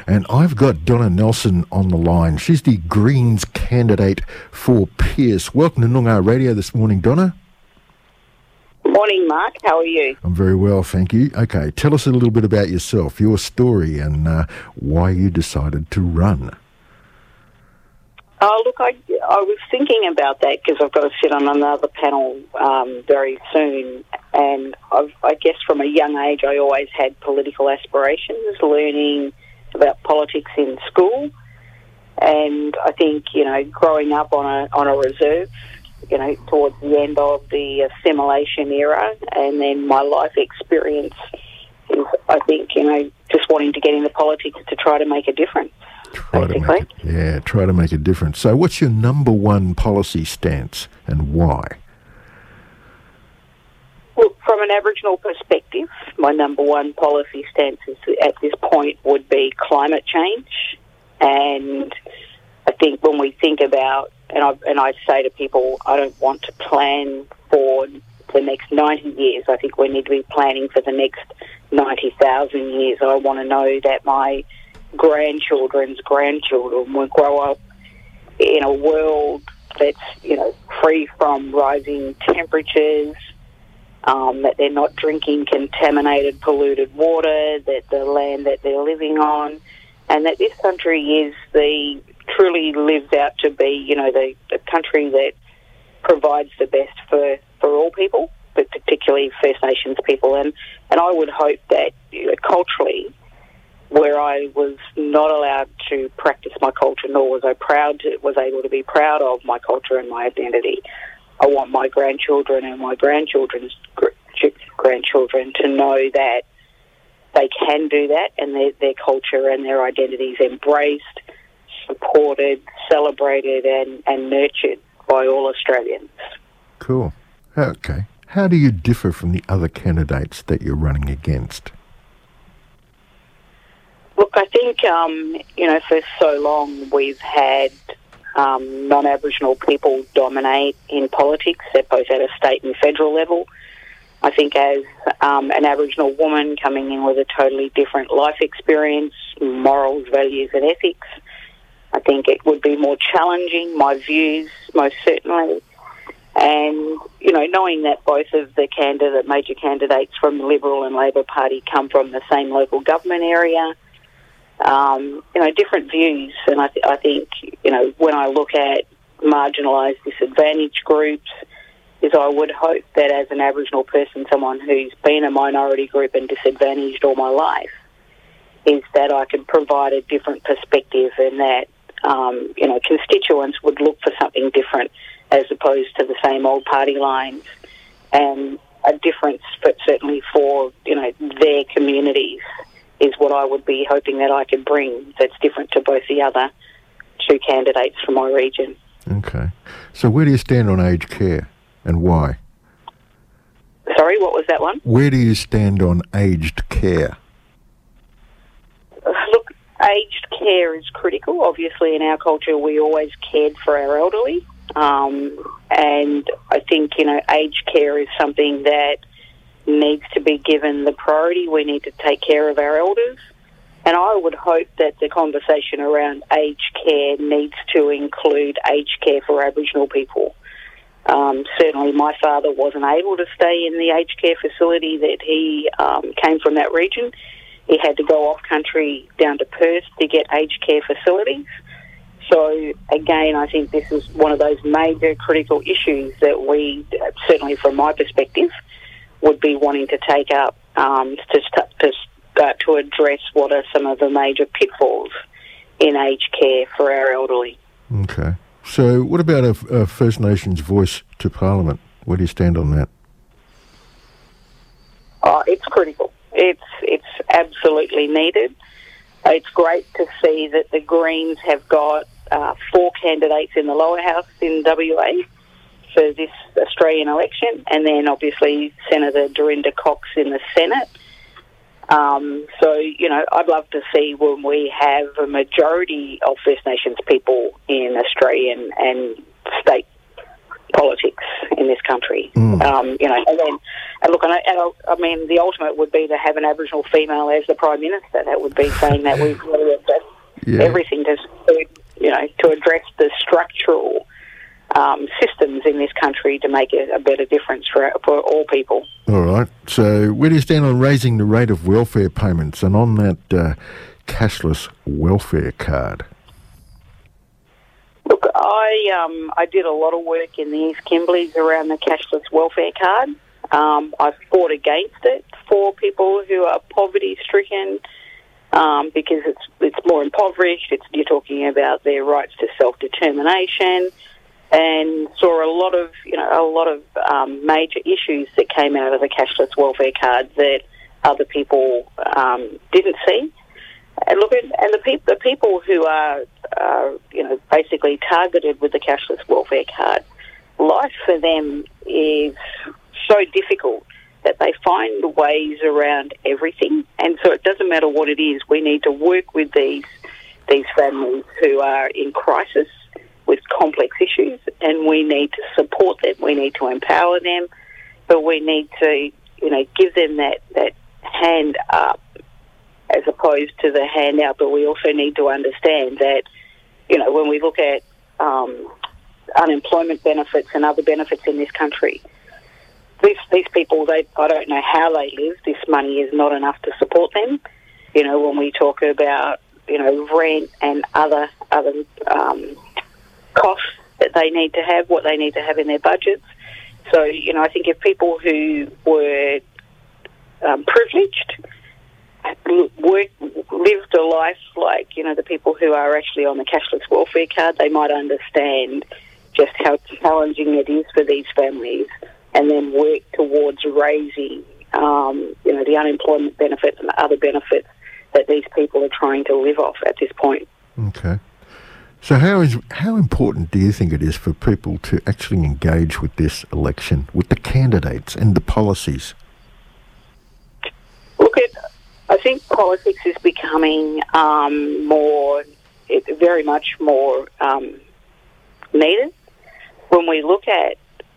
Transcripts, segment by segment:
And I've got Donna Nelson on the line. She's the Greens candidate for Pearce. Welcome to Noongar Radio this morning, Donna. Morning, Mark. How are you? I'm very well, thank you. Okay, tell us a little bit about yourself, your story, and why you decided to run. Oh, look, I was thinking about that because I've got to sit on another panel very soon. And I guess from a young age, I always had political aspirations, learning about politics in school. And I think, growing up on a reserve, towards the end of the assimilation era, and then my life experience is, I think, just wanting to get into politics to try to make a difference. Try to make a difference. So what's your number one policy stance and why? Well, from an Aboriginal perspective, my number one policy stance at this point would be climate change. And I think when we think about, and I say to people, I don't want to plan for the next 90 years. I think we need to be planning for the next 90,000 years. I want to know that my grandchildren's grandchildren will grow up in a world that's, free from rising temperatures, that they're not drinking contaminated, polluted water, that the land that they're living on, and that this country truly lives out to be, the country that provides the best for all people, but particularly First Nations people. And I would hope that culturally, where I was not allowed to practice my culture, nor was I was able to be proud of my culture and my identity, I want my grandchildren and my grandchildren's grandchildren to know that they can do that, and their culture and their identity is embraced, supported, celebrated, and nurtured by all Australians. Cool. Okay. How do you differ from the other candidates that you're running against? Look, I think, for so long we've had non-Aboriginal people dominate in politics, both at a state and federal level. I think as an Aboriginal woman coming in with a totally different life experience, morals, values and ethics, I think it would be more challenging, my views, most certainly. And, knowing that both of the major candidates from the Liberal and Labor Party come from the same local government area, different views. And I think, when I look at marginalised, disadvantaged groups, is I would hope that as an Aboriginal person, someone who's been a minority group and disadvantaged all my life, is that I can provide a different perspective and that, constituents would look for something different as opposed to the same old party lines, and a difference, but certainly for, their communities is what I would be hoping that I could bring that's different to both the other two candidates from my region. Okay. So where do you stand on aged care and why? Sorry, what was that one? Where do you stand on aged care? Look, aged care is critical. Obviously, in our culture, we always cared for our elderly. And I think, aged care is something that needs to be given the priority. We need to take care of our elders. And I would hope that the conversation around aged care needs to include aged care for Aboriginal people. Certainly my father wasn't able to stay in the aged care facility that he came from that region. He had to go off country down to Perth to get aged care facilities. So, again, I think this is one of those major critical issues that we, certainly from my perspective, would be wanting to take up to start to address what are some of the major pitfalls in aged care for our elderly. Okay. So what about a First Nations voice to Parliament? Where do you stand on that? Oh, it's critical. It's absolutely needed. It's great to see that the Greens have got 4 candidates in the lower house in WA for this Australian election, and then obviously Senator Dorinda Cox in the Senate. I'd love to see when we have a majority of First Nations people in Australian and state politics in this country. The ultimate would be to have an Aboriginal female as the Prime Minister. That would be saying that we've really addressed everything to address the structural systems in this country to make a better difference for all people. All right. So where do you stand on raising the rate of welfare payments and on that cashless welfare card? Look, I did a lot of work in the East Kimberleys around the cashless welfare card. I fought against it for people who are poverty-stricken because it's more impoverished. You're talking about their rights to self-determination, and saw a lot of major issues that came out of the cashless welfare card that other people didn't see. And look, and the people who are basically targeted with the cashless welfare card, life for them is so difficult that they find ways around everything, and so it doesn't matter what it is. We need to work with these families who are in crisis with complex issues, and we need to support them. We need to empower them, but we need to give them that hand up as opposed to the hand out. But we also need to understand that when we look at unemployment benefits and other benefits in this country, these people, I don't know how they live. This money is not enough to support them. When we talk about, rent and other costs that they need to have, what they need to have in their budgets. So, I think if people who were privileged lived a life like, the people who are actually on the cashless welfare card, they might understand just how challenging it is for these families, and then work towards raising, the unemployment benefit and the other benefits that these people are trying to live off at this point. Okay. So how important do you think it is for people to actually engage with this election, with the candidates and the policies? Look, I think politics is becoming very much more needed. When we look at,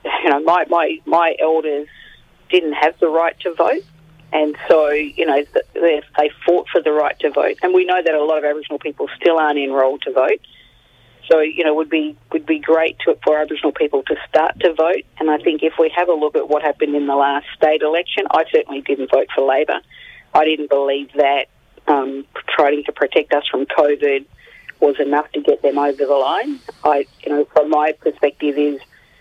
my elders didn't have the right to vote, and so, they fought for the right to vote. And we know that a lot of Aboriginal people still aren't enrolled to vote. So, would be great for Aboriginal people to start to vote. And I think if we have a look at what happened in the last state election, I certainly didn't vote for Labor. I didn't believe that trying to protect us from COVID was enough to get them over the line. From my perspective is,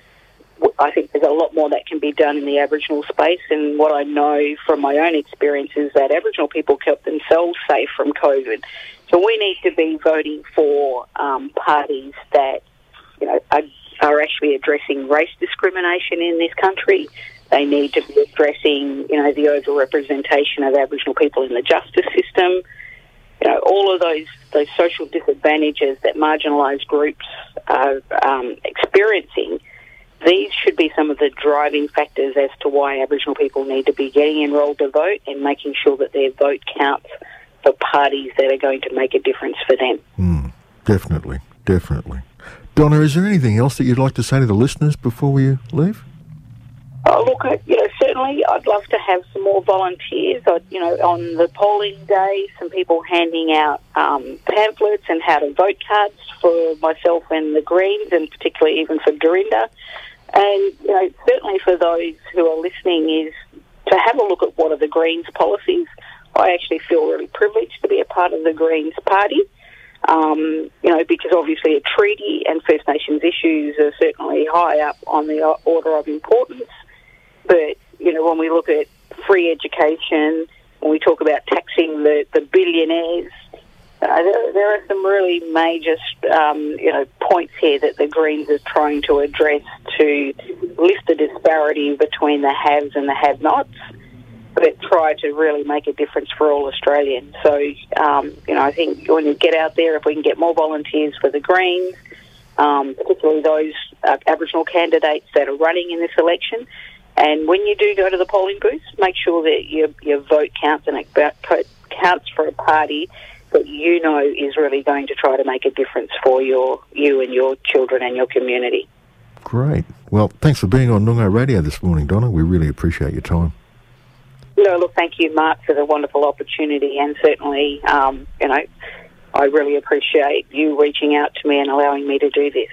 I think there's a lot more that can be done in the Aboriginal space, and what I know from my own experience is that Aboriginal people kept themselves safe from COVID. So we need to be voting for parties that are actually addressing race discrimination in this country. They need to be addressing the overrepresentation of Aboriginal people in the justice system. All of those social disadvantages that marginalised groups are experiencing. These should be some of the driving factors as to why Aboriginal people need to be getting enrolled to vote and making sure that their vote counts for parties that are going to make a difference for them. Definitely. Donna, is there anything else that you'd like to say to the listeners before we leave? Oh, look, certainly I'd love to have some more volunteers. On the polling day, some people handing out pamphlets and how to vote cards for myself and the Greens, and particularly even for Dorinda. And, certainly for those who are listening is to have a look at what are the Greens' policies. I actually feel really privileged to be a part of the Greens party, because obviously a treaty and First Nations issues are certainly high up on the order of importance. But, when we look at free education, when we talk about taxing the billionaires, there are some really major, points here that the Greens are trying to address to lift the disparity between the haves and the have-nots, but try to really make a difference for all Australians. So, I think when you get out there, if we can get more volunteers for the Greens, particularly those Aboriginal candidates that are running in this election, and when you do go to the polling booth, make sure that your vote counts and it counts for a party that is really going to try to make a difference for you and your children and your community. Great. Well, thanks for being on Noongar Radio this morning, Donna. We really appreciate your time. No, look, thank you, Mark, for the wonderful opportunity, and certainly, I really appreciate you reaching out to me and allowing me to do this.